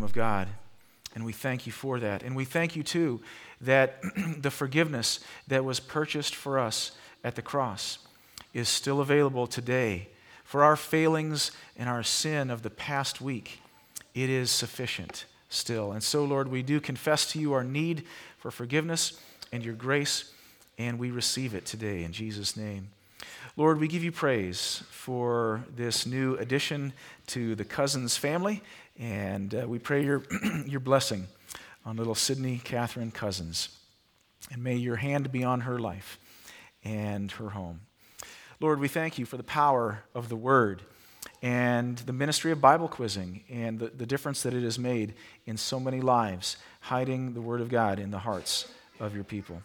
of God. And we thank you for that. And we thank you, too, that the forgiveness that was purchased for us at the cross is still available today. For our failings and our sin of the past week, it is sufficient still. And so, Lord, we do confess to you our need for forgiveness and your grace, and we receive it today in Jesus' name. Lord, we give you praise for this new addition to the Cousins family, and we pray your, your blessing on little Sydney Catherine Cousins. And may your hand be on her life and her home. Lord, we thank you for the power of the Word and the ministry of Bible quizzing and the difference that it has made in so many lives, hiding the Word of God in the hearts of your people.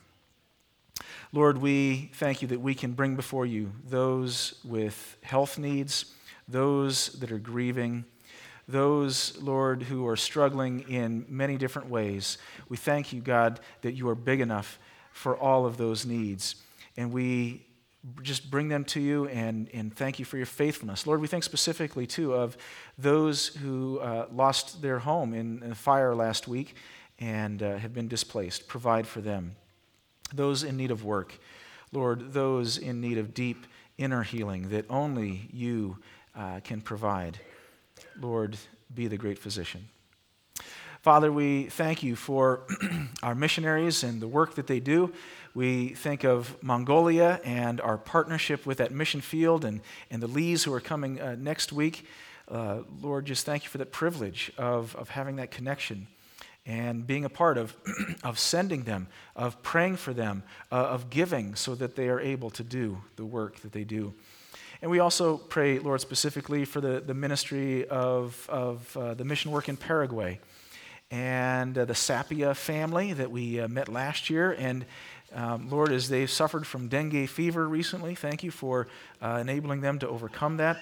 Lord, we thank you that we can bring before you those with health needs, those that are grieving, those, Lord, who are struggling in many different ways. We thank you, God, that you are big enough for all of those needs. And we just bring them to you and thank you for your faithfulness. Lord, we think specifically, too, of those who lost their home in a fire last week and have been displaced. Provide for them. Those in need of work, Lord, those in need of deep inner healing that only you can provide. Lord, be the great physician. Father, we thank you for our missionaries and the work that they do. We think of Mongolia and our partnership with that mission field and the Lees who are coming next week. Lord, just thank you for that privilege of having that connection and being a part of sending them, of praying for them, of giving so that they are able to do the work that they do. And we also pray, Lord, specifically for the ministry of the mission work in Paraguay and the Sapia family that we met last year. And Lord, as they've suffered from dengue fever recently, thank you for enabling them to overcome that.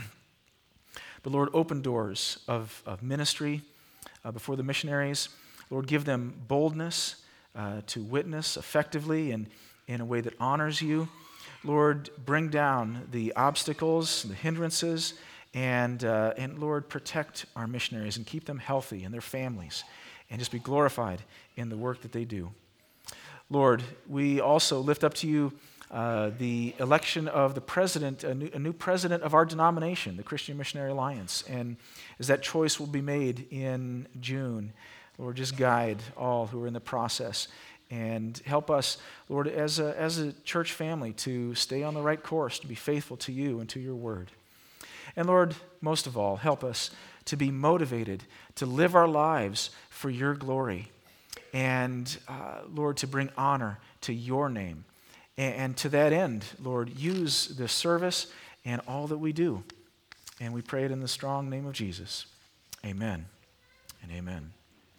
But Lord, open doors of ministry before the missionaries. Lord, give them boldness to witness effectively and in a way that honors you. Lord, bring down the obstacles, the hindrances, and Lord, protect our missionaries and keep them healthy and their families and just be glorified in the work that they do. Lord, we also lift up to you the election of the president, a new president of our denomination, the Christian Missionary Alliance. And as that choice will be made in June, Lord, just guide all who are in the process and help us, Lord, as a church family to stay on the right course, to be faithful to you and to your word. And Lord, most of all, help us to be motivated to live our lives for your glory and, Lord, to bring honor to your name. And to that end, Lord, use this service and all that we do. And we pray it in the strong name of Jesus. Amen and amen.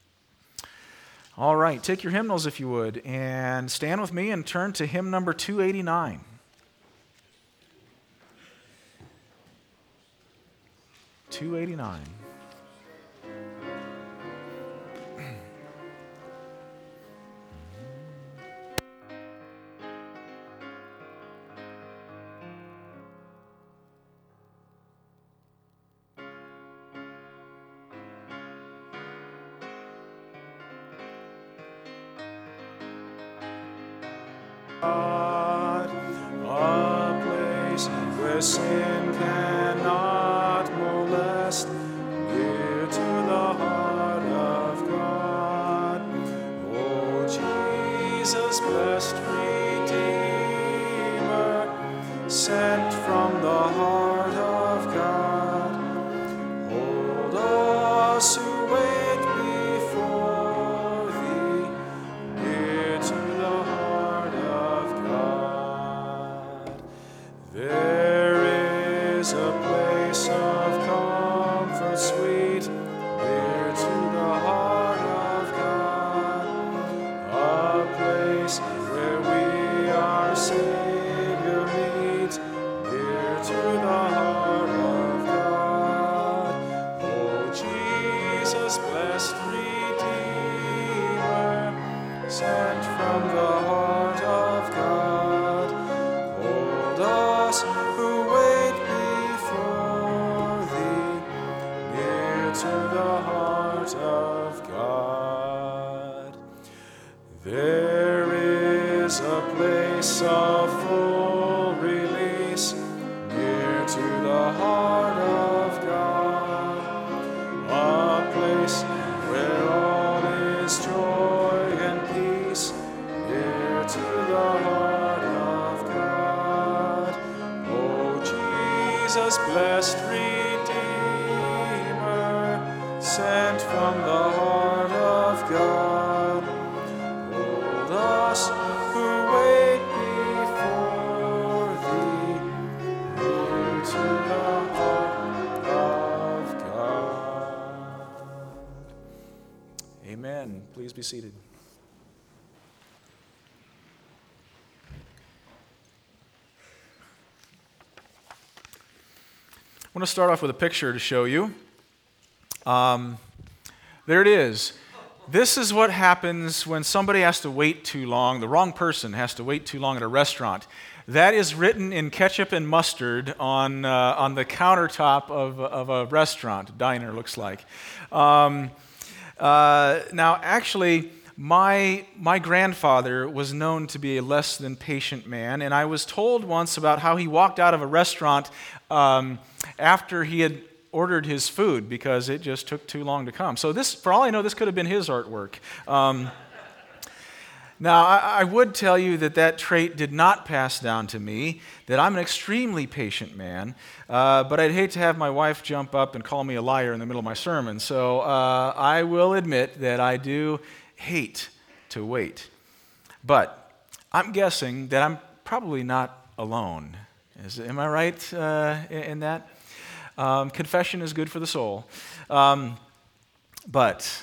All right, take your hymnals if you would, and stand with me and turn to hymn number 289. 289. God, a place where sin cannot molest, near to the heart of God. O Jesus, blessed Redeemer, sent from the heart of God, hold us who wait before thee, near to the heart of God. There is a place of comfort sweet, near to the heart of God, a place where we our Savior meet, near to the heart of God. O Jesus, blessed Redeemer, sent from the heart of God, hold us who wait before thee, near to the heart of of God. There is a place of full release near to the heart of God, a place where all is joy and peace, near to the heart of God. O Jesus, blessed Redeemer, sent from the heart of God, hold us who wait before thee, near to the heart of God. Amen. Please be seated. I want to start off with a picture to show you. There it is. This is what happens when somebody has to wait too long, the wrong person has to wait too long at a restaurant. That is written in ketchup and mustard on the countertop of a restaurant, diner looks like. Now, actually, my grandfather was known to be a less than patient man, and I was told once about how he walked out of a restaurant after he had ordered his food because it just took too long to come. So this, for all I know, this could have been his artwork. Now, I would tell you that trait did not pass down to me, that I'm an extremely patient man, but I'd hate to have my wife jump up and call me a liar in the middle of my sermon. So I will admit that I do hate to wait. But I'm guessing that I'm probably not alone. Am I right in that? Confession is good for the soul. But,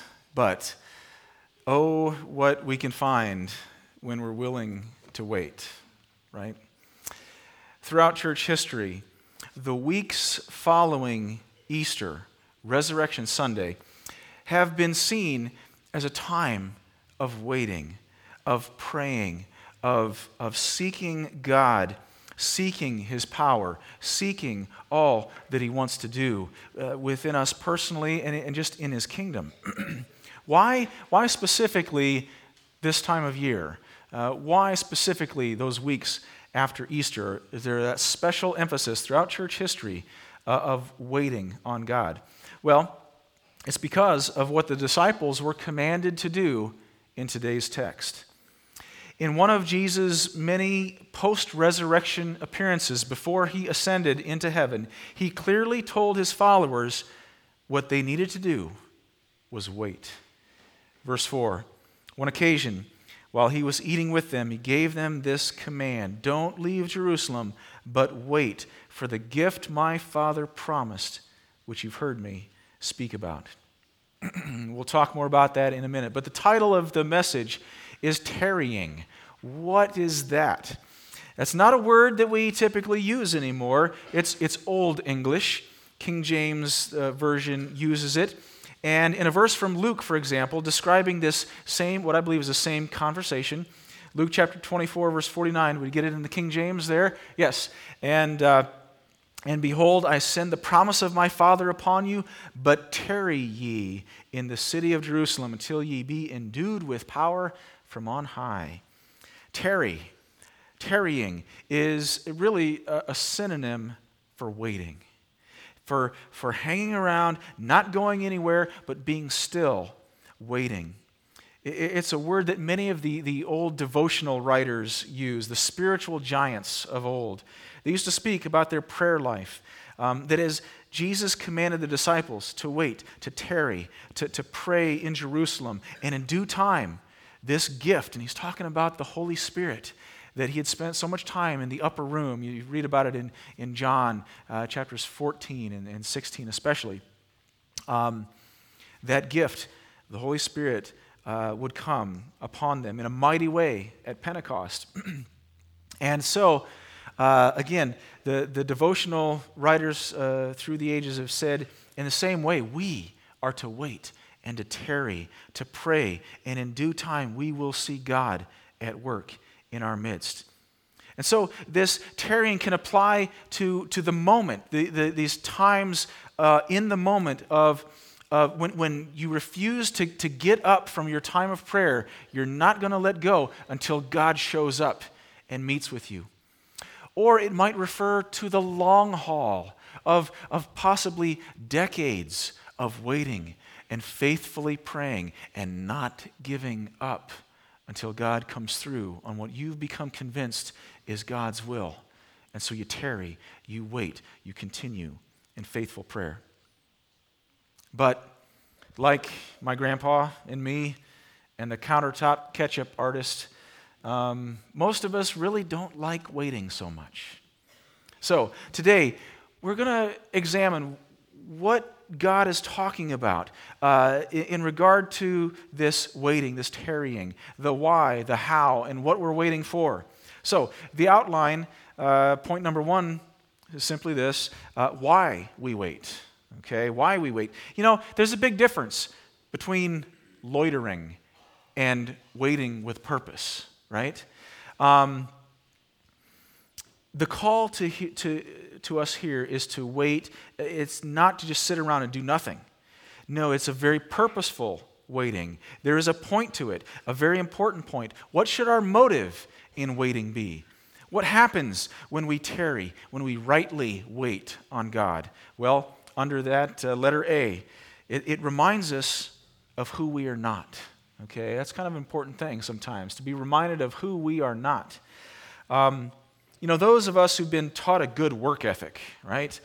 oh, what we can find when we're willing to wait, right? Throughout church history, the weeks following Easter, Resurrection Sunday, have been seen as a time of waiting, of praying, of seeking God, seeking His power, seeking all that He wants to do within us personally and just in His kingdom. Why specifically this time of year? Why specifically those weeks after Easter? Is there that special emphasis throughout church history of waiting on God? Well, it's because of what the disciples were commanded to do in today's text. In one of Jesus' many post-resurrection appearances before He ascended into heaven, He clearly told His followers what they needed to do was wait. Verse 4, one occasion, while He was eating with them, He gave them this command: don't leave Jerusalem, but wait for the gift my Father promised, which you've heard me speak about. We'll talk more about that in a minute. But the title of the message is tarrying. What is that? That's not a word that we typically use anymore. It's Old English. King James Version uses it. And in a verse from Luke, for example, describing this same, what I believe is the same conversation, Luke chapter 24, verse 49, we get it in the King James there? Yes. And behold, I send the promise of my Father upon you, but tarry ye in the city of Jerusalem until ye be endued with power from on high. Tarrying is really a synonym for waiting, for hanging around, not going anywhere, but being still, waiting. It's a word that many of the old devotional writers use, the spiritual giants of old. They used to speak about their prayer life, that as Jesus commanded the disciples to wait, to tarry, to pray in Jerusalem, and in due time, this gift, and He's talking about the Holy Spirit, that He had spent so much time in the upper room. You read about it in John chapters 14 and 16 especially. That gift, the Holy Spirit, would come upon them in a mighty way at Pentecost. And so, again, the devotional writers through the ages have said, in the same way, we are to wait and to tarry, to pray, and in due time we will see God at work in our midst. And so this tarrying can apply to the moment, these times in the moment of when you refuse to get up from your time of prayer, you're not going to let go until God shows up and meets with you. Or it might refer to the long haul of possibly decades of waiting and faithfully praying and not giving up until God comes through on what you've become convinced is God's will. And so you tarry, you wait, you continue in faithful prayer. But like my grandpa and me and the countertop ketchup artist, most of us really don't like waiting so much. So today, we're going to examine what God is talking about in regard to this waiting, this tarrying, the why, the how, and what we're waiting for. So the outline, point number one, is simply this, why we wait. Okay, why we wait. You know, there's a big difference between loitering and waiting with purpose, right? The call to us here is to wait. It's not to just sit around and do nothing. No, it's a very purposeful waiting. There is a point to it, a very important point. What should our motive in waiting be? What happens when we tarry, when we rightly wait on God? Well, under that letter A, it reminds us of who we are not. Okay, that's kind of an important thing sometimes, to be reminded of who we are not. You know, those of us who've been taught a good work ethic, right?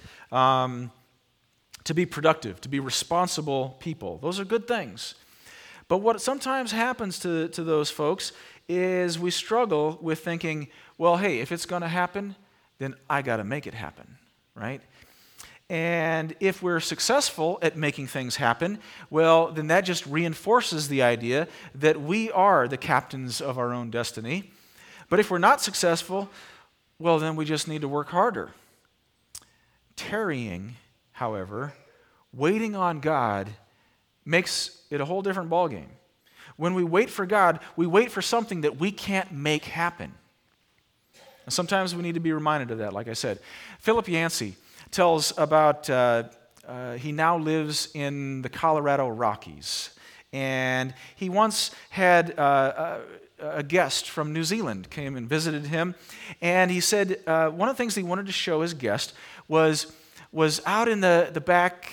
To be productive, to be responsible people, those are good things. But what sometimes happens to those folks is we struggle with thinking, well, hey, if it's going to happen, then I got to make it happen, right? And if we're successful at making things happen, well, then that just reinforces the idea that we are the captains of our own destiny. But if we're not successful, well, then we just need to work harder. Tarrying, however, waiting on God makes it a whole different ballgame. When we wait for God, we wait for something that we can't make happen. And sometimes we need to be reminded of that, like I said. Philip Yancey tells about, he now lives in the Colorado Rockies. And he once had a guest from New Zealand came and visited him. And he said one of the things he wanted to show his guest was out in the back,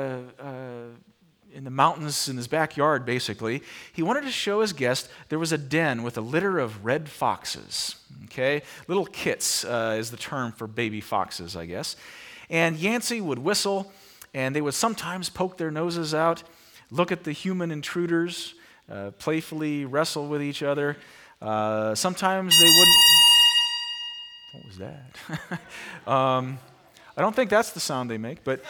in the mountains in his backyard, basically. He wanted to show his guest there was a den with a litter of red foxes. Okay, little kits is the term for baby foxes, I guess. And Yancey would whistle, and they would sometimes poke their noses out, look at the human intruders, playfully wrestle with each other. Sometimes they wouldn't. What was that? I don't think that's the sound they make, but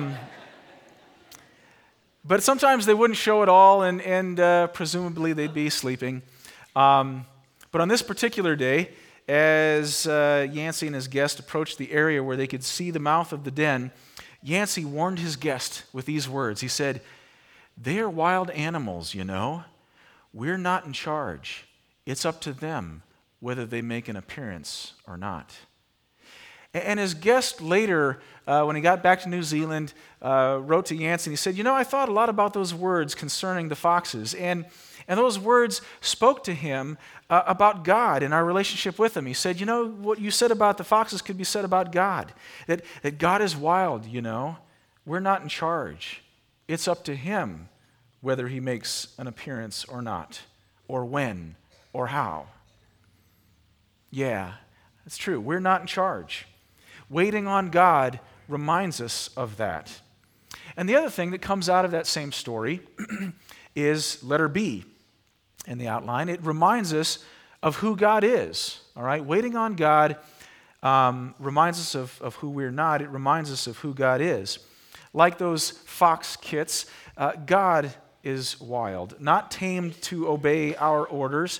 sometimes they wouldn't show at all, and presumably they'd be sleeping. But on this particular day, as Yancey and his guest approached the area where they could see the mouth of the den, Yancey warned his guest with these words. He said, "They are wild animals, you know. We're not in charge. It's up to them whether they make an appearance or not." And his guest later, when he got back to New Zealand, wrote to Yancey and he said, "You know, I thought a lot about those words concerning the foxes, and those words spoke to him about God and our relationship with him." He said, "You know, what you said about the foxes could be said about God, that God is wild, you know. We're not in charge. It's up to him whether he makes an appearance or not, or when, or how." Yeah, that's true. We're not in charge. Waiting on God reminds us of that. And the other thing that comes out of that same story is letter B in the outline. It reminds us of who God is. All right, waiting on God reminds us of who we're not. It reminds us of who God is. Like those fox kits, God is wild, not tamed to obey our orders.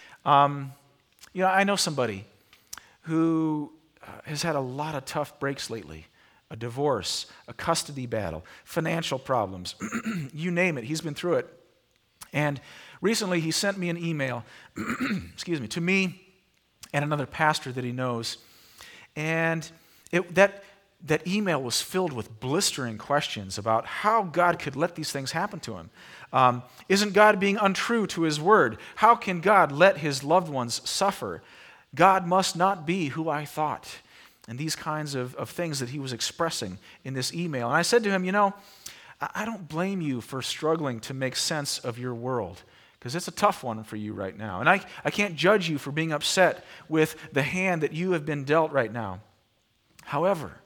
I know somebody who has had a lot of tough breaks lately. A divorce, a custody battle, financial problems, you name it, he's been through it. And recently he sent me an email, to me and another pastor that he knows. And that that email was filled with blistering questions about how God could let these things happen to him. Isn't God being untrue to his word? How can God let his loved ones suffer? God must not be who I thought. And these kinds of things that he was expressing in this email. And I said to him, I don't blame you for struggling to make sense of your world, because it's a tough one for you right now. And I can't judge you for being upset with the hand that you have been dealt right now. However,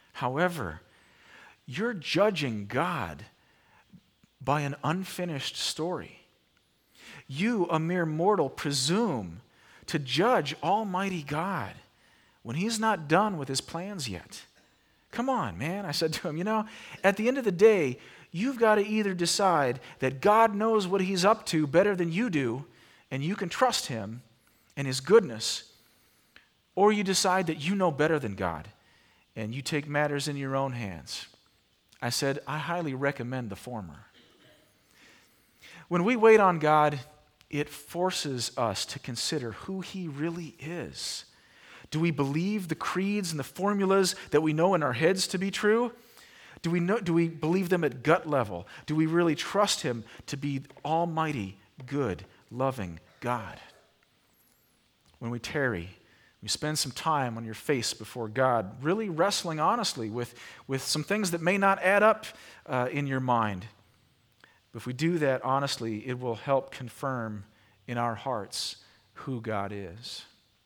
you're judging God by an unfinished story. You, a mere mortal, presume to judge Almighty God when he's not done with his plans yet. Come on, man. I said to him, at the end of the day, you've got to either decide that God knows what he's up to better than you do, and you can trust him and his goodness, or you decide that you know better than God, and you take matters in your own hands. I said, I highly recommend the former. When we wait on God, it forces us to consider who he really is. Do we believe the creeds and the formulas that we know in our heads to be true? Do we believe them at gut level? Do we really trust him to be almighty, good, loving God? When we tarry, we spend some time on your face before God, really wrestling honestly with some things that may not add up in your mind. But if we do that honestly, it will help confirm in our hearts who God is.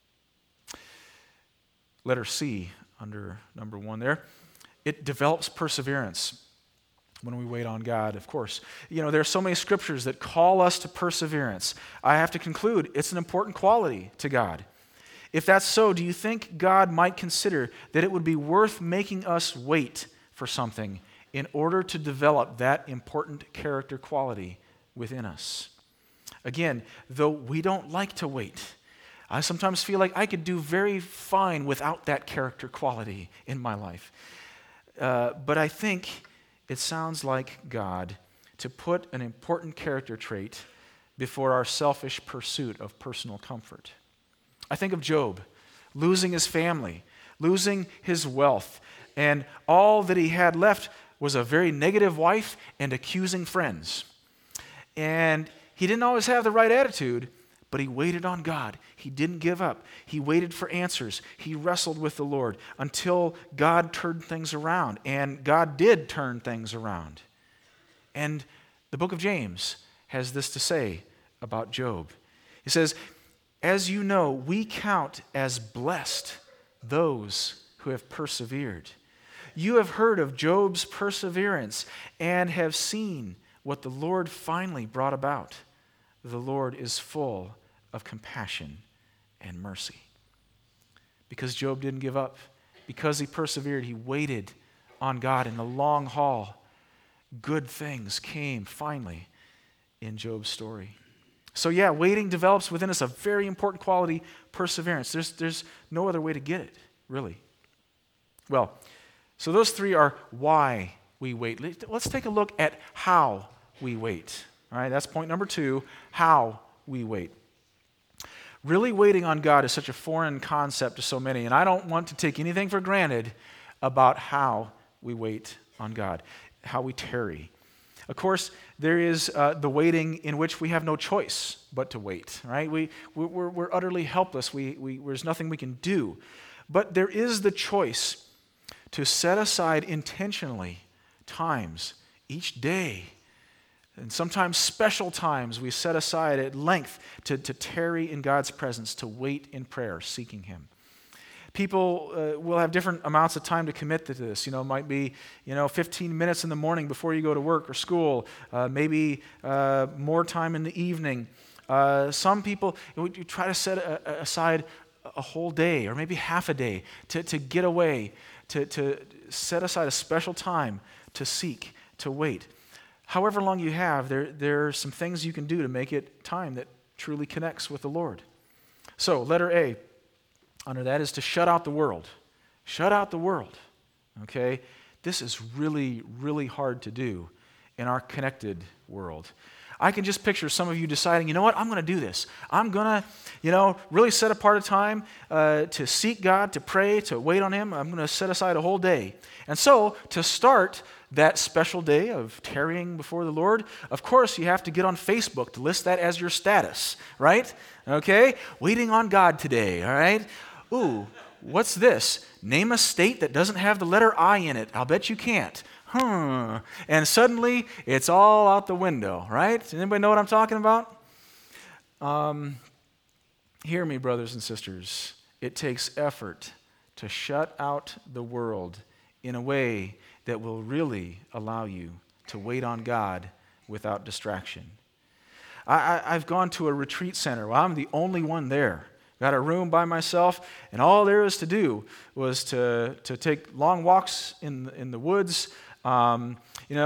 Letter C, under number 1 there. It develops perseverance when we wait on God, of course. There are so many scriptures that call us to perseverance. I have to conclude it's an important quality to God. If that's so, do you think God might consider that it would be worth making us wait for something in order to develop that important character quality within us? Again, though we don't like to wait, I sometimes feel like I could do very fine without that character quality in my life. But I think it sounds like God to put an important character trait before our selfish pursuit of personal comfort. I think of Job losing his family, losing his wealth, and all that he had left was a very negative wife and accusing friends. And he didn't always have the right attitude, but he waited on God. He didn't give up. He waited for answers. He wrestled with the Lord until God turned things around. And God did turn things around. And the book of James has this to say about Job. He says, as you know, we count as blessed those who have persevered. You have heard of Job's perseverance and have seen what the Lord finally brought about. The Lord is full of compassion and mercy. Because Job didn't give up, because he persevered, he waited on God in the long haul, good things came finally in Job's story. So waiting develops within us a very important quality, perseverance. There's no other way to get it, really. Well, so those 3 are why we wait. Let's take a look at how we wait. All right, that's point number 2, how we wait. Really waiting on God is such a foreign concept to so many, and I don't want to take anything for granted about how we wait on God, how we tarry. Of course, there is the waiting in which we have no choice but to wait, right? We're utterly helpless. There's nothing we can do. But there is the choice to set aside intentionally times each day. And sometimes special times we set aside at length to tarry in God's presence, to wait in prayer, seeking him. People will have different amounts of time to commit to this. It might be 15 minutes in the morning before you go to work or school, maybe more time in the evening. Some people, you try to set aside a whole day or maybe half a day to get away, to set aside a special time to seek, to wait. However long you have, there are some things you can do to make it time that truly connects with the Lord. So, letter A under that is to shut out the world. Shut out the world, okay? This is really, really hard to do in our connected world. I can just picture some of you deciding, you know what, I'm going to do this. I'm going to, really set apart a time to seek God, to pray, to wait on Him. I'm going to set aside a whole day. And so, to start that special day of tarrying before the Lord, of course, you have to get on Facebook to list that as your status, right? Okay? Waiting on God today, all right? Ooh, what's this? Name a state that doesn't have the letter I in it. I'll bet you can't. And suddenly, it's all out the window, right? Does anybody know what I'm talking about? Hear me, brothers and sisters. It takes effort to shut out the world in a way that will really allow you to wait on God without distraction. I've gone to a retreat center. Well, I'm the only one there. Got a room by myself, and all there was to do was to take long walks in the woods. Time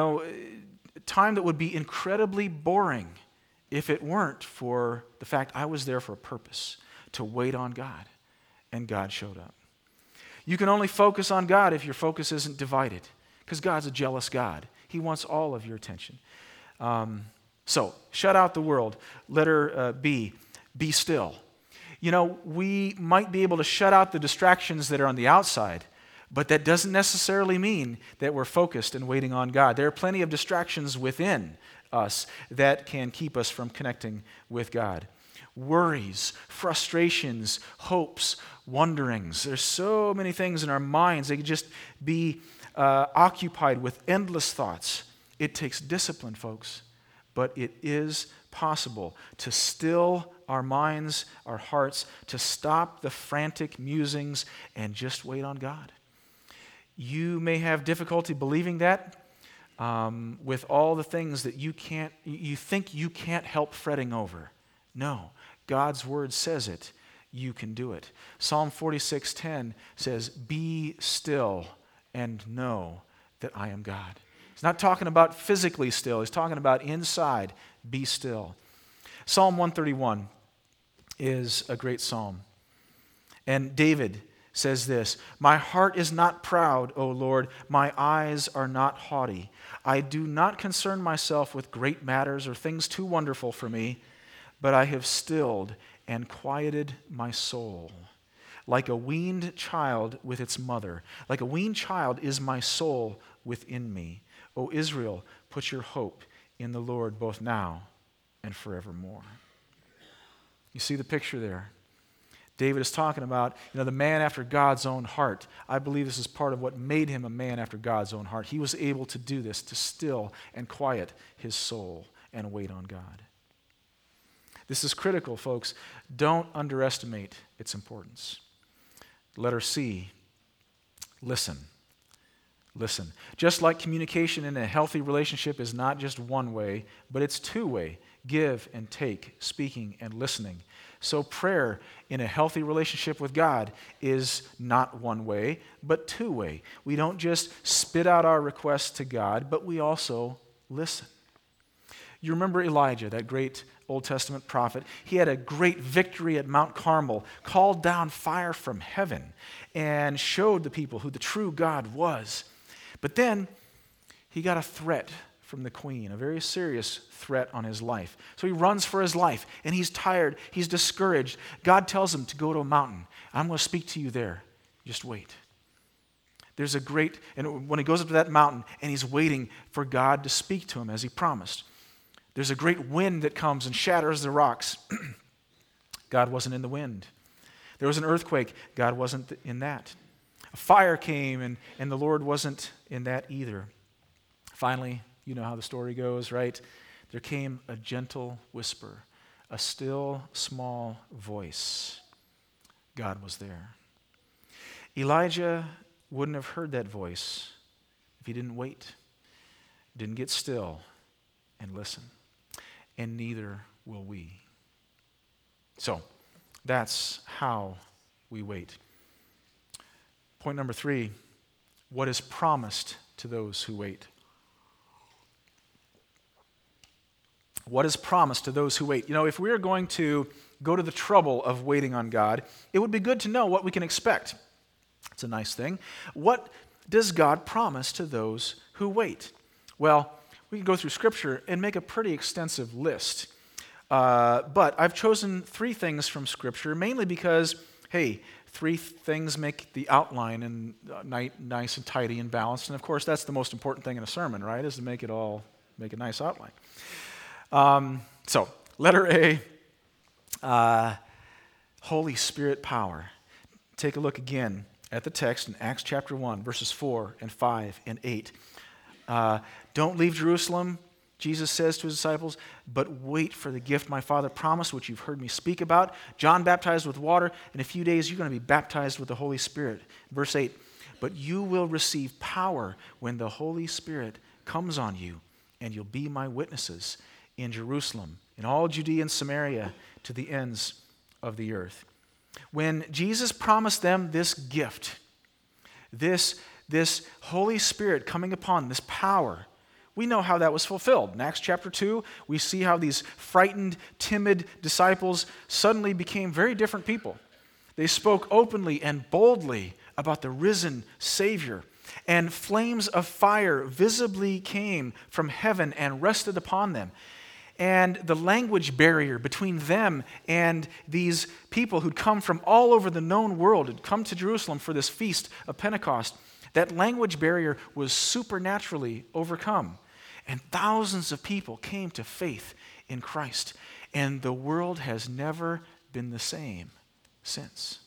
that would be incredibly boring if it weren't for the fact I was there for a purpose, to wait on God, and God showed up. You can only focus on God if your focus isn't divided, because God's a jealous God. He wants all of your attention. So, shut out the world. Letter B, be still. We might be able to shut out the distractions that are on the outside, but that doesn't necessarily mean that we're focused and waiting on God. There are plenty of distractions within us that can keep us from connecting with God. Worries, frustrations, hopes, wonderings. There's so many things in our minds. They could just be occupied with endless thoughts. It takes discipline, folks, but it is possible to still our minds, our hearts, to stop the frantic musings and just wait on God. You may have difficulty believing that with all the things that you think you can't help fretting over. No, God's word says it. You can do it. Psalm 46:10 says, "Be still and know that I am God." He's not talking about physically still. He's talking about inside. Be still. Psalm 131 is a great psalm. And David says this, "My heart is not proud, O Lord. My eyes are not haughty. I do not concern myself with great matters or things too wonderful for me, but I have stilled and quieted my soul. Like a weaned child with its mother. Like a weaned child is my soul within me. O Israel, put your hope in the Lord both now and forevermore." You see the picture there? David is talking about, the man after God's own heart. I believe this is part of what made him a man after God's own heart. He was able to do this, to still and quiet his soul and wait on God. This is critical, folks. Don't underestimate its importance. Letter C, listen. Listen. Just like communication in a healthy relationship is not just one way, but it's two-way. Give and take, speaking and listening. So prayer in a healthy relationship with God is not one way, but two-way. We don't just spit out our requests to God, but we also listen. You remember Elijah, that great Old Testament prophet. He had a great victory at Mount Carmel, called down fire from heaven, and showed the people who the true God was. But then he got a threat from the queen, a very serious threat on his life. So he runs for his life, and he's tired, he's discouraged. God tells him to go to a mountain. "I'm going to speak to you there. Just wait." And when he goes up to that mountain, and he's waiting for God to speak to him as he promised, there's a great wind that comes and shatters the rocks. God wasn't in the wind. There was an earthquake. God wasn't in that. A fire came, and the Lord wasn't in that either. Finally, you know how the story goes, right? There came a gentle whisper, a still, small voice. God was there. Elijah wouldn't have heard that voice if he didn't wait, didn't get still and listen. And neither will we. So, that's how we wait. Point number 3, what is promised to those who wait? What is promised to those who wait? If we are going to go to the trouble of waiting on God, it would be good to know what we can expect. It's a nice thing. What does God promise to those who wait? Well, we could go through Scripture and make a pretty extensive list. But I've chosen 3 things from Scripture, mainly because, hey, 3 things make the outline and nice and tidy and balanced. And of course, that's the most important thing in a sermon, right? Is to make a nice outline. So, letter A, Holy Spirit power. Take a look again at the text in Acts chapter 1, verses 4 and 5 and 8. Don't leave Jerusalem, Jesus says to his disciples, but wait for the gift my Father promised, which you've heard me speak about. John baptized with water. In a few days, you're going to be baptized with the Holy Spirit. Verse 8, but you will receive power when the Holy Spirit comes on you, and you'll be my witnesses in Jerusalem, in all Judea and Samaria, to the ends of the earth. When Jesus promised them this gift, this Holy Spirit coming upon them, this power, we know how that was fulfilled. In Acts chapter 2, we see how these frightened, timid disciples suddenly became very different people. They spoke openly and boldly about the risen Savior, and flames of fire visibly came from heaven and rested upon them. And the language barrier between them and these people who'd come from all over the known world, had come to Jerusalem for this feast of Pentecost, that language barrier was supernaturally overcome. And thousands of people came to faith in Christ. And the world has never been the same since.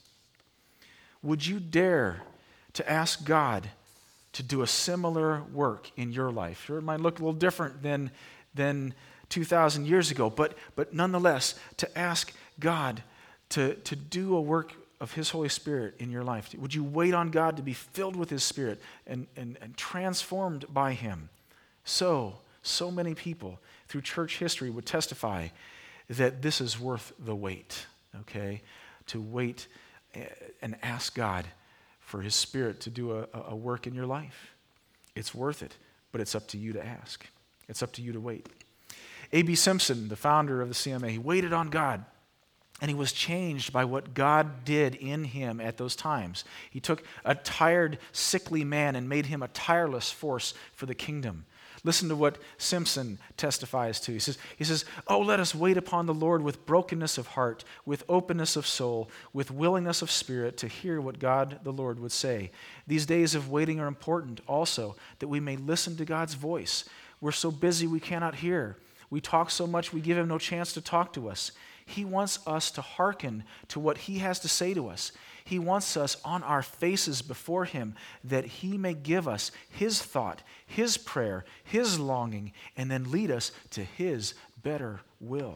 Would you dare to ask God to do a similar work in your life? Sure, it might look a little different than 2,000 years ago, but nonetheless, to ask God to do a work of His Holy Spirit in your life. Would you wait on God to be filled with His Spirit and transformed by Him? So many people through church history would testify that this is worth the wait, okay? To wait and ask God for His Spirit to do a work in your life. It's worth it, but it's up to you to ask. It's up to you to wait. A.B. Simpson, the founder of the CMA, he waited on God, and he was changed by what God did in him at those times. He took a tired, sickly man and made him a tireless force for the kingdom. Listen to what Simpson testifies to. He says, "Oh, let us wait upon the Lord with brokenness of heart, with openness of soul, with willingness of spirit to hear what God the Lord would say. These days of waiting are important also, that we may listen to God's voice. We're so busy we cannot hear. We talk so much we give Him no chance to talk to us. He wants us to hearken to what He has to say to us. He wants us on our faces before Him, that He may give us His thought, His prayer, His longing, and then lead us to His better will."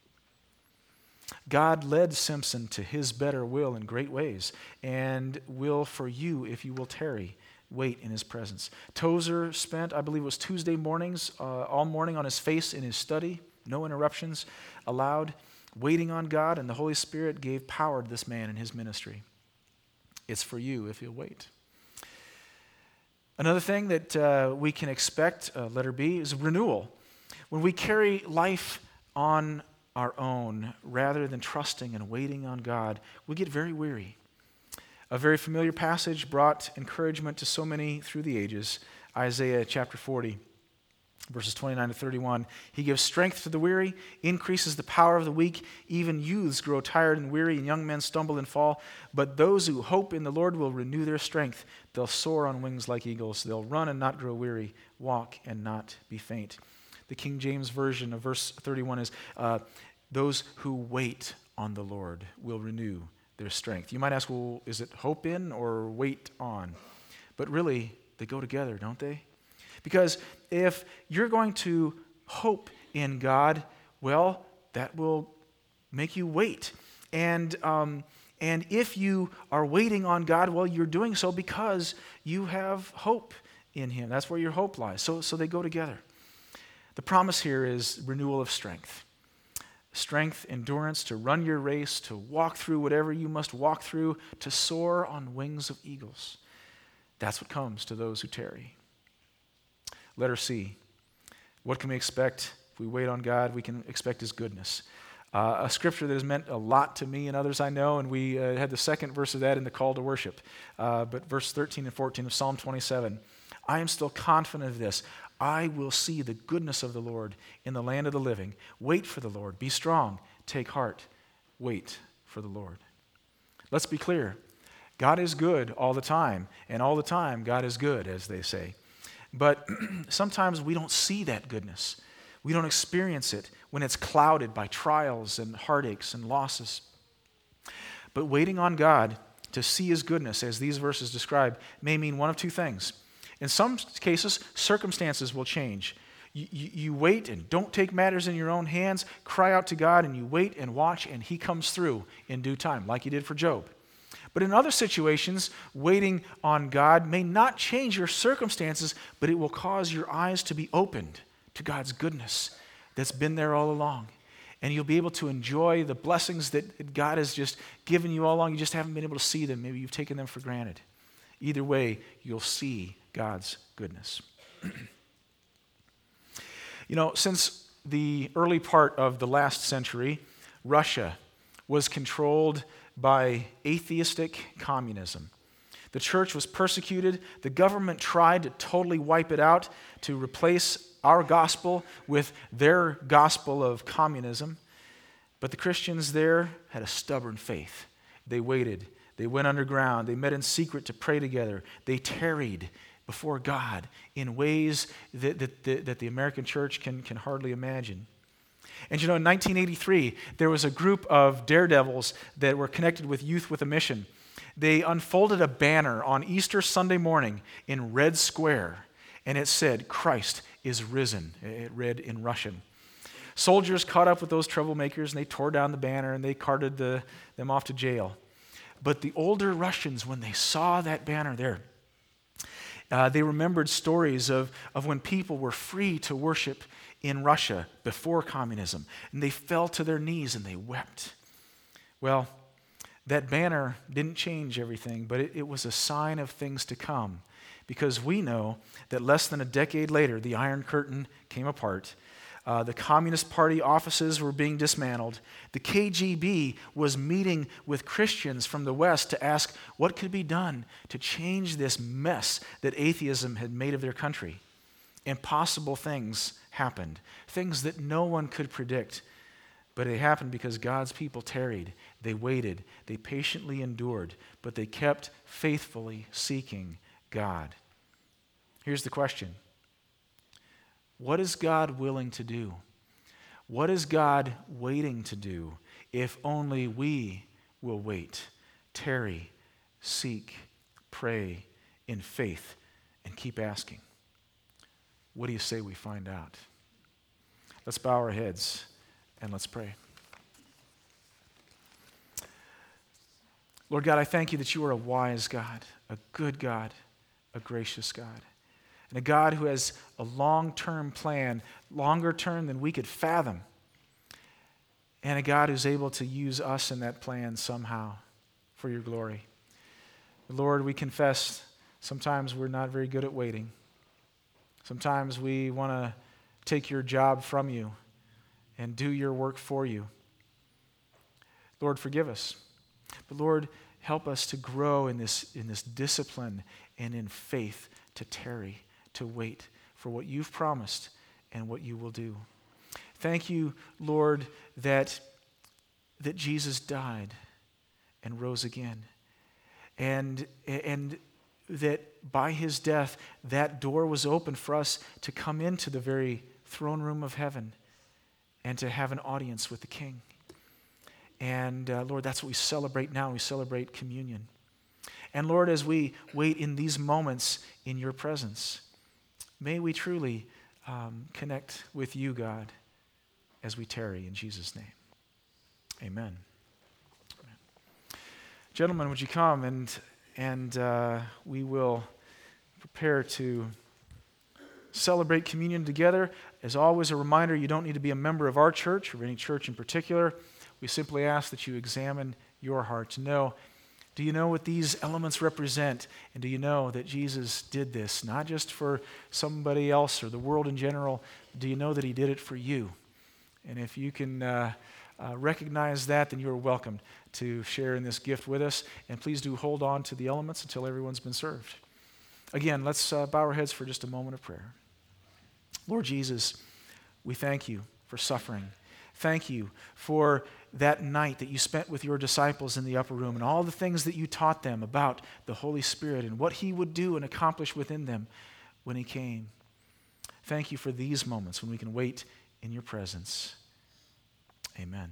God led Simpson to His better will in great ways, and will for you if you will tarry. Wait in His presence. Tozer spent, I believe it was Tuesday mornings, all morning on his face in his study, no interruptions allowed, waiting on God, and the Holy Spirit gave power to this man in his ministry. It's for you if you'll wait. Another thing that we can expect, letter B, is renewal. When we carry life on our own rather than trusting and waiting on God, we get very weary. A very familiar passage brought encouragement to so many through the ages. Isaiah chapter 40, verses 29 to 31. He gives strength to the weary, increases the power of the weak. Even youths grow tired and weary, and young men stumble and fall. But those who hope in the Lord will renew their strength. They'll soar on wings like eagles. They'll run and not grow weary, walk and not be faint. The King James Version of verse 31 is, those who wait on the Lord will renew their strength. You might ask, well, is it hope in or wait on? But really, they go together, don't they? Because if you're going to hope in God, well, that will make you wait. And if you are waiting on God, well, you're doing so because you have hope in Him. That's where your hope lies. So they go together. The promise here is renewal of strength. Strength, endurance to run your race, to walk through whatever you must walk through, to soar on wings of eagles. That's what comes to those who tarry. Letter C. What can we expect if we wait on God? We can expect His goodness. A scripture that has meant a lot to me and others I know, and we had the second verse of that in the call to worship. But verse 13 and 14 of Psalm 27. I am still confident of this. I will see the goodness of the Lord in the land of the living. Wait for the Lord. Be strong. Take heart. Wait for the Lord. Let's be clear. God is good all the time, and all the time God is good, as they say. But sometimes we don't see that goodness. We don't experience it when it's clouded by trials and heartaches and losses. But waiting on God to see His goodness, as these verses describe, may mean one of two things. In some cases, circumstances will change. You wait and don't take matters in your own hands, cry out to God, and you wait and watch, and He comes through in due time, like He did for Job. But in other situations, waiting on God may not change your circumstances, but it will cause your eyes to be opened to God's goodness that's been there all along. And you'll be able to enjoy the blessings that God has just given you all along. You just haven't been able to see them. Maybe you've taken them for granted. Either way, you'll see God's goodness. Since the early part of the last century, Russia was controlled by atheistic communism. The church was persecuted. The government tried to totally wipe it out, to replace our gospel with their gospel of communism. But the Christians there had a stubborn faith. They waited. They went underground. They met in secret to pray together. They tarried before God in ways that the American church can hardly imagine. And in 1983, there was a group of daredevils that were connected with Youth with a Mission. They unfolded a banner on Easter Sunday morning in Red Square, and it said, "Christ is risen." It read in Russian. Soldiers caught up with those troublemakers, and they tore down the banner, and they carted them off to jail. But the older Russians, when they saw that banner there, they remembered stories of when people were free to worship in Russia before communism, and they fell to their knees and they wept. Well, that banner didn't change everything, but it was a sign of things to come, because we know that less than a decade later, the Iron Curtain came apart. The Communist Party offices were being dismantled. The KGB was meeting with Christians from the West to ask what could be done to change this mess that atheism had made of their country. Impossible things happened, things that no one could predict. But it happened because God's people tarried. They waited. They patiently endured, but they kept faithfully seeking God. Here's the question. What is God willing to do? What is God waiting to do if only we will wait, tarry, seek, pray in faith, and keep asking? What do you say we find out? Let's bow our heads and let's pray. Lord God, I thank you that you are a wise God, a good God, a gracious God, and a God who has a long-term plan, longer term than we could fathom, and a God who's able to use us in that plan somehow for your glory. Lord, we confess sometimes we're not very good at waiting. Sometimes we want to take your job from you and do your work for you. Lord, forgive us. But Lord, help us to grow in this discipline and in faith to tarry, to wait for what you've promised and what you will do. Thank you, Lord, that Jesus died and rose again. And that by his death, that door was open for us to come into the very throne room of heaven and to have an audience with the King. And Lord, that's what we celebrate now. We celebrate communion. And Lord, as we wait in these moments in your presence, may we truly connect with you, God, as we tarry in Jesus' name. Amen. Gentlemen, would you come and we will prepare to celebrate communion together. As always, a reminder, you don't need to be a member of our church or any church in particular. We simply ask that you examine your heart to know, do you know what these elements represent? And do you know that Jesus did this, not just for somebody else or the world in general, do you know that he did it for you? And if you can recognize that, then you are welcome to share in this gift with us. And please do hold on to the elements until everyone's been served. Again, let's bow our heads for just a moment of prayer. Lord Jesus, we thank you for suffering. Thank you for that night that you spent with your disciples in the upper room and all the things that you taught them about the Holy Spirit and what he would do and accomplish within them when he came. Thank you for these moments when we can wait in your presence. Amen.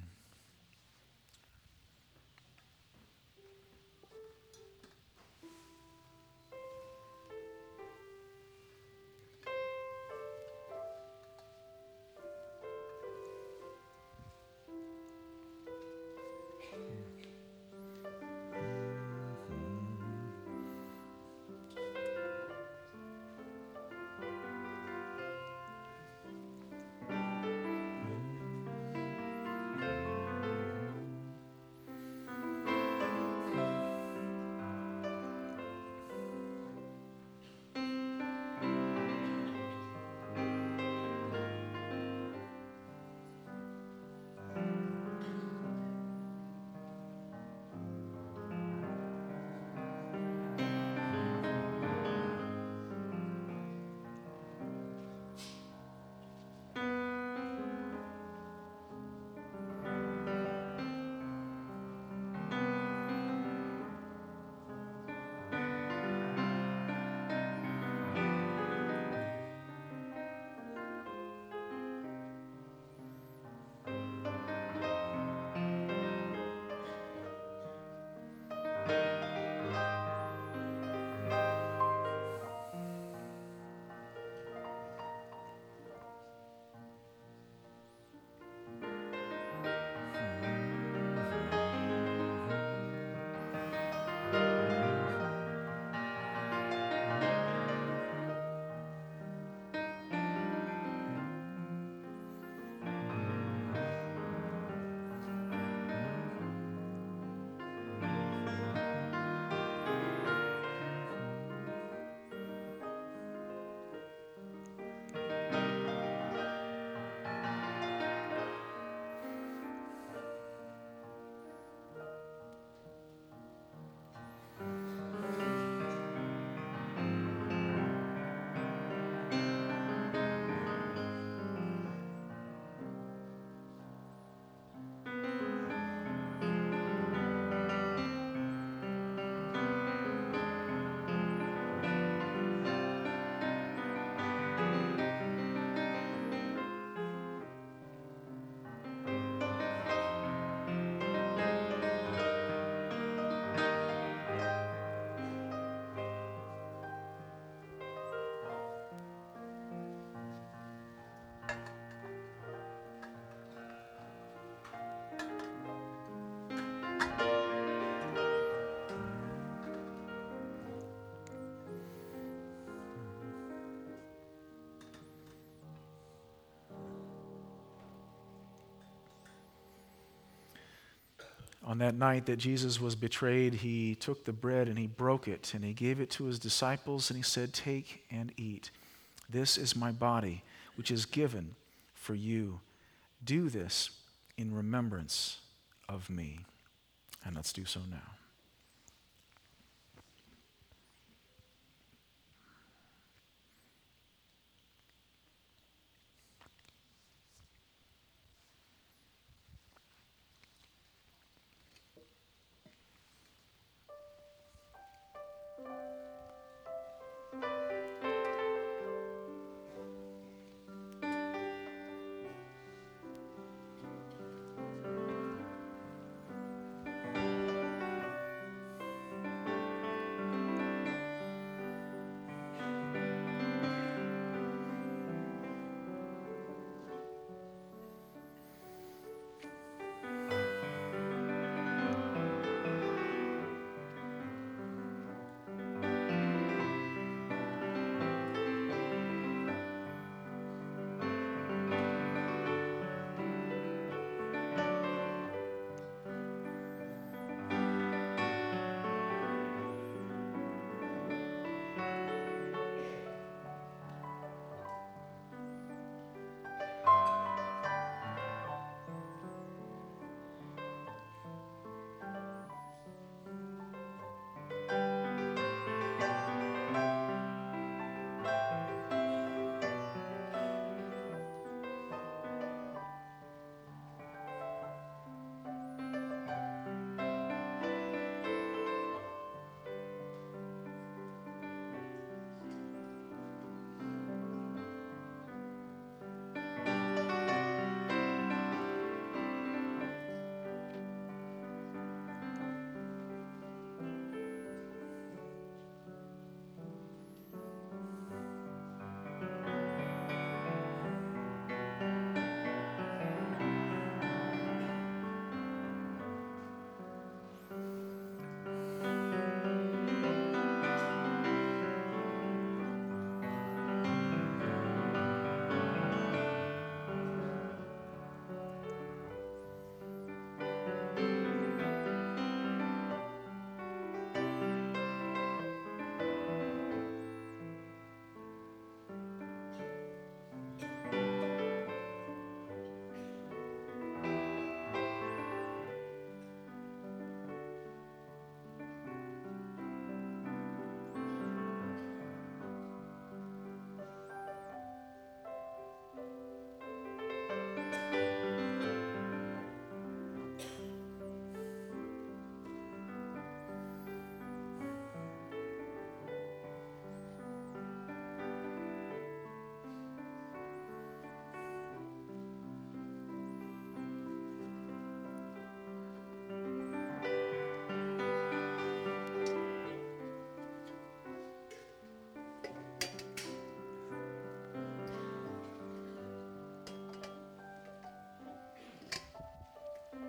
On that night that Jesus was betrayed, he took the bread and he broke it and he gave it to his disciples and he said, "Take and eat. This is my body, which is given for you. Do this in remembrance of me." And let's do so now.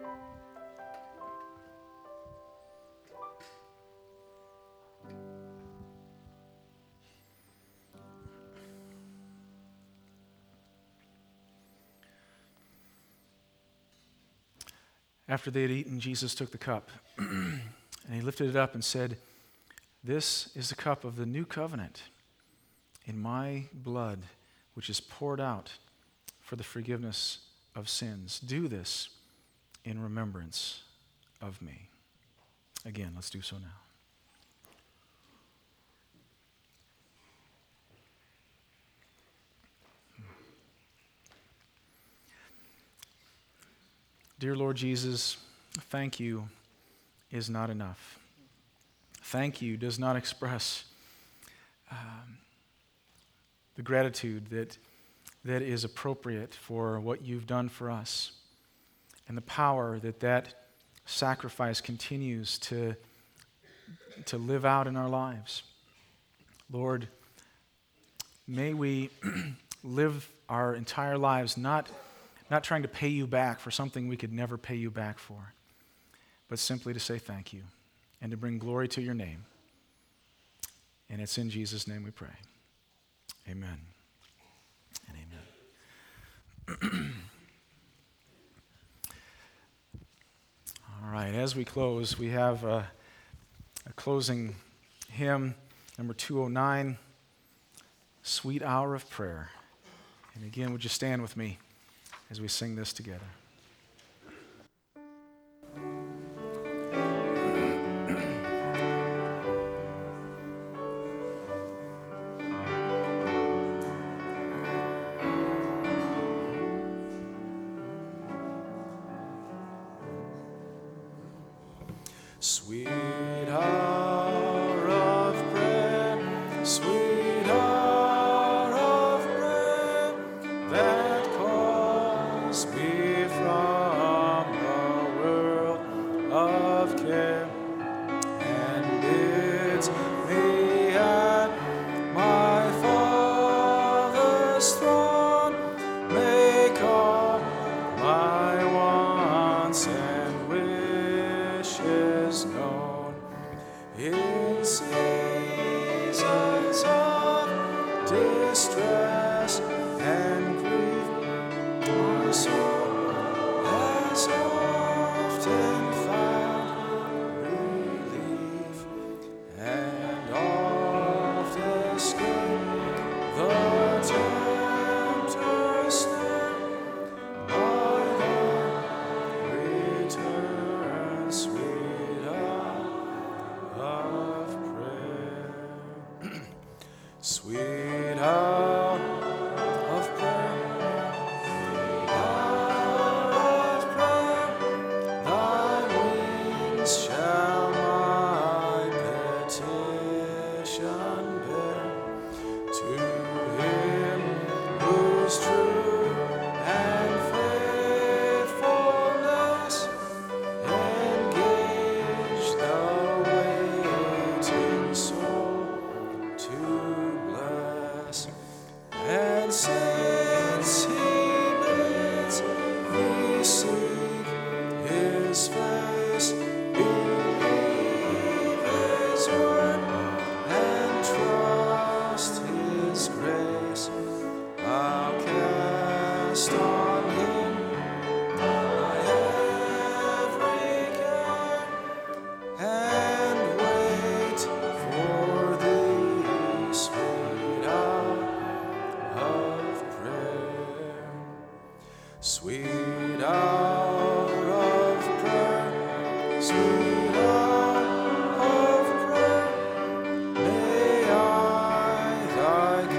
After they had eaten, Jesus took the cup, and he lifted it up and said, "This is the cup of the new covenant in my blood, which is poured out for the forgiveness of sins. Do this in remembrance of me." Again, let's do so now. Dear Lord Jesus, thank you is not enough. Thank you does not express the gratitude that is appropriate for what you've done for us and the power that sacrifice continues to live out in our lives. Lord, may we live our entire lives not trying to pay you back for something we could never pay you back for, but simply to say thank you and to bring glory to your name. And it's in Jesus' name we pray. Amen and amen. All right, as we close, we have a closing hymn, number 209, Sweet Hour of Prayer. And again, would you stand with me as we sing this together? Sweet hour of prayer, sweet hour of prayer, that calls me from a world of care and bids me at my Father's throne make all my wants and wishes known. In seasons of distress and grief, my soul has often found relief and oft escaped the tempter's snare. By the return, sweet hour of prayer. Sweet hour of prayer, hour of prayer, thy wings shall my petition bear. To him whose true and faithfulness engage the waiting soul to bless. And since he bids me seek his face, believe his word, and trust his grace, I'll cast on him my every care, and wait for thee, sweet hour of prayer. Sweet hour of prayer, sweet hour of prayer, may I thy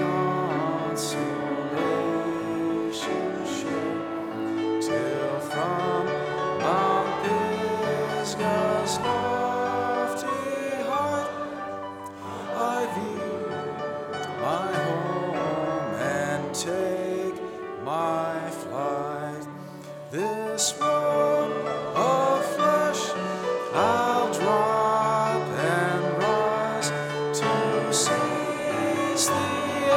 consolation share, till from Mount Pisgah's lofty height I view my home and take my flight. This world of flesh I'll drop and rise to seize the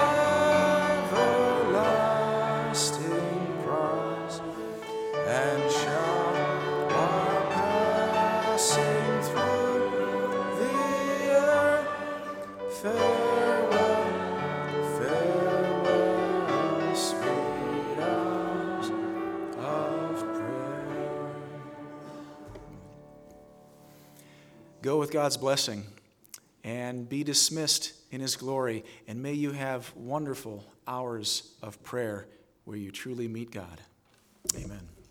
everlasting prize, and shout passing through the earth. Farewell, farewell, sweet hours of prayer. Go with God's blessing and be dismissed in His glory, and may you have wonderful hours of prayer where you truly meet God. Amen.